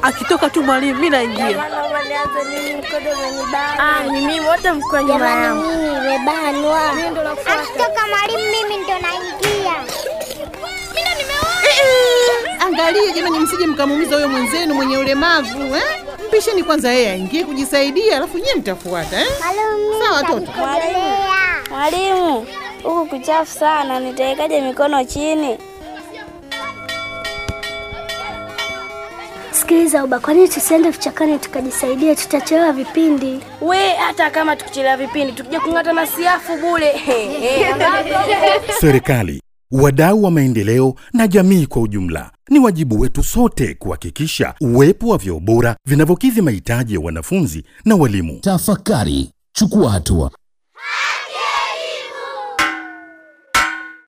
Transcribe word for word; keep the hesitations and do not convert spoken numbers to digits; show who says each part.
Speaker 1: Akitoka tu mwalimu mimi naingia.
Speaker 2: Mama nianze nini mkono umenibana.
Speaker 3: Ah, ni mimi wote mko nyuma yangu.
Speaker 2: Mimi nimebanwa.
Speaker 3: Mimi ndo nafuata.
Speaker 2: Akitoka mwalimu mimi ndo naingia.
Speaker 3: Mimi ndo nimeona.
Speaker 4: Angalia jamani, msije mkamuumiza huyo mwenzenu mwenye ulemavu eh? Mpisheni kwanza yeye aingie kujisaidia alafu nyinyi mtafuata eh?
Speaker 2: Mwalimu,
Speaker 4: sawa watoto.
Speaker 3: Mwalimu, huku kuchafu sana, nitawekaje mikono chini?
Speaker 2: Sikiliza uba, kwa nini tusiende vichakani tukajisaidia, tutachelewa vipindi.
Speaker 3: We, hata kama tukichelewa vipindi, tukija kung'ata na siafu bure.
Speaker 5: Serikali, wadau wa maendeleo na jamii kwa ujumla, ni wajibu wetu sote kuhakikisha uwepo wa vyoo bora vinavyokidhi mahitaji ya wanafunzi na walimu.
Speaker 6: Tafakari, chukua hatua.